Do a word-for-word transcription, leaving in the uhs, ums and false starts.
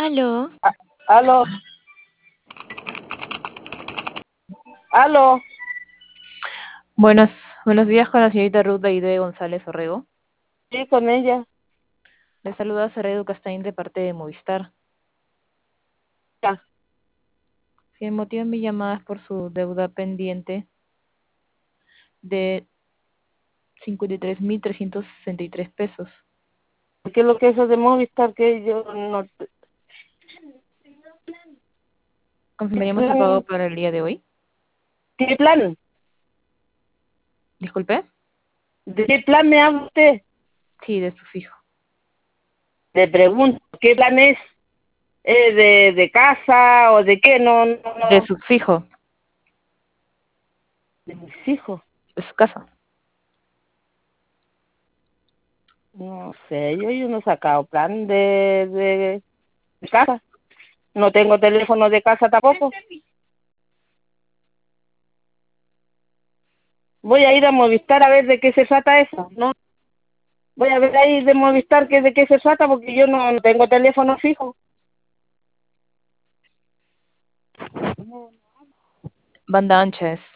Aló. A- Aló, aló, Buenos, buenos días con la señorita Ruth Aide González Orrego. sí, con ella. Le saluda Saredo Castaín de parte de Movistar. Ya. Si el motivo de mi llamada es por su deuda pendiente de cincuenta y tres mil trescientos sesenta y tres pesos. ¿Qué es lo que es eso de Movistar? Que yo no... ¿Qué ¿Confirmaríamos el pago plan, para el día de hoy? qué plan? Disculpe. ¿De qué plan me habla usted? Sí, de su fijo. Le pregunto, ¿qué plan es? ¿Eh, de, de casa o de qué? No, no, De no. su fijo, De mis hijos. de su casa. No sé, yo, yo no he sacado plan de, de, de casa. No tengo teléfono de casa tampoco. Voy a ir a Movistar a ver de qué se trata eso, ¿no? Voy a ver ahí de Movistar que de qué se trata porque yo no, no tengo teléfono fijo. Banda ancha es.